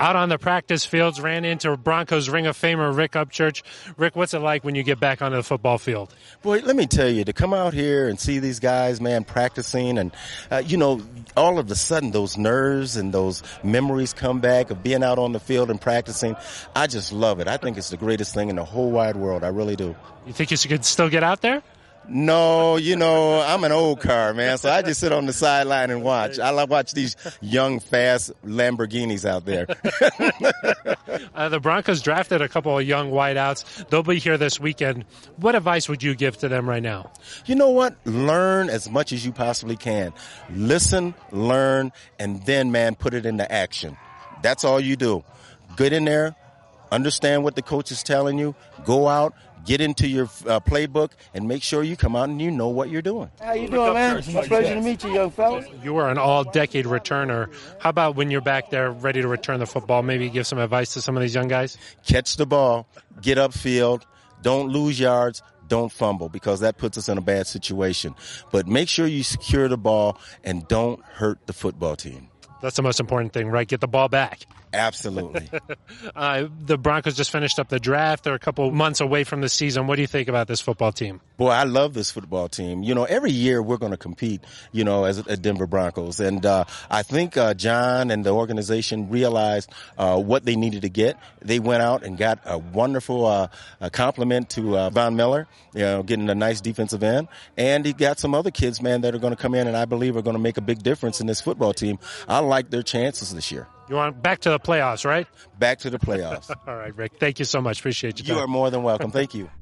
out on the practice fields, ran into Broncos Ring of Famer Rick Upchurch. Rick, what's it like when you get back onto the football field? Boy, let me tell you, to come out here and see these guys, man, practicing and, all of a sudden those nerves and those memories come back of being out on the field and practicing. I just love it. I think it's the greatest thing in the whole wide world. I really do. You think you could still get out there? No, I'm an old car, man, so I just sit on the sideline and watch. I watch these young, fast Lamborghinis out there. The Broncos drafted a couple of young wideouts. They'll be here this weekend. What advice would you give to them right now? You know what? Learn as much as you possibly can. Listen, learn, and then, man, put it into action. That's all you do. Get in there, understand what the coach is telling you, go out, get into your playbook, and make sure you come out and you know what you're doing. How you doing, man? It's a pleasure to meet you, young fella. You are an all-decade returner. How about when you're back there ready to return the football, maybe give some advice to some of these young guys? Catch the ball, get upfield, don't lose yards, don't fumble, because that puts us in a bad situation. But make sure you secure the ball and don't hurt the football team. That's the most important thing, right? Get the ball back. Absolutely. The Broncos just finished up the draft. They're a couple months away from the season. What do you think about this football team? Boy, I love this football team. Every year we're going to compete, as a Denver Broncos. And I think John and the organization realized what they needed to get. They went out and got a wonderful compliment to Von Miller, getting a nice defensive end. And he got some other kids, man, that are going to come in and I believe are going to make a big difference in this football team. I like their chances this year. You want back to the playoffs, right? Back to the playoffs. All right, Rick. Thank you so much. Appreciate your time. You are more than welcome. Thank you.